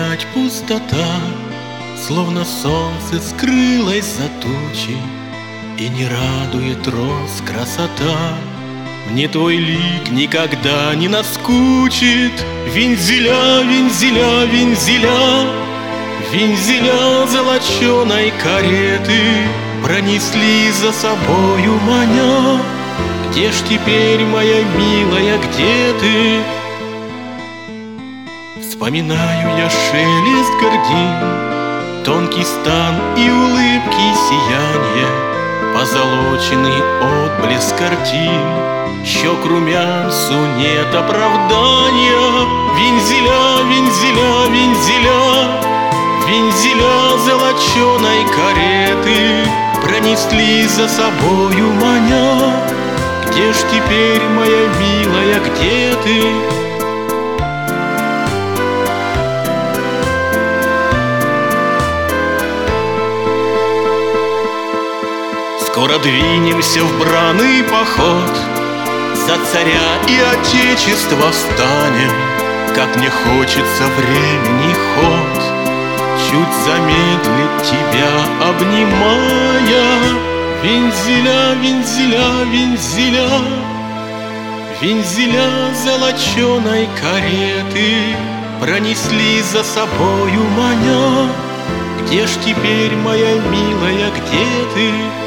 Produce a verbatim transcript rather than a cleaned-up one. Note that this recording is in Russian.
опять пустота, словно солнце скрылось за тучи, и не радует роз красота. Мне твой лик никогда не наскучит. Вензеля, вензеля, вензеля, вензеля золоченой кареты пронесли за собою маня. Где ж теперь, моя милая, где ты? Вспоминаю я шелест гордин, тонкий стан и улыбки сияние, позолоченный отблеск картин, щек румянцу нет оправдания. Вензеля, вензеля, вензеля, вензеля золоченой кареты пронесли за собою маня. Где ж теперь, моя милая, где ты? Скоро двинемся в бранный поход, за царя и отечество встанем. Как мне хочется времени ход чуть замедлить тебя обнимая. Вензеля, вензеля, вензеля, вензеля золоченой кареты пронесли за собою маня. Где ж теперь, моя милая, где ты?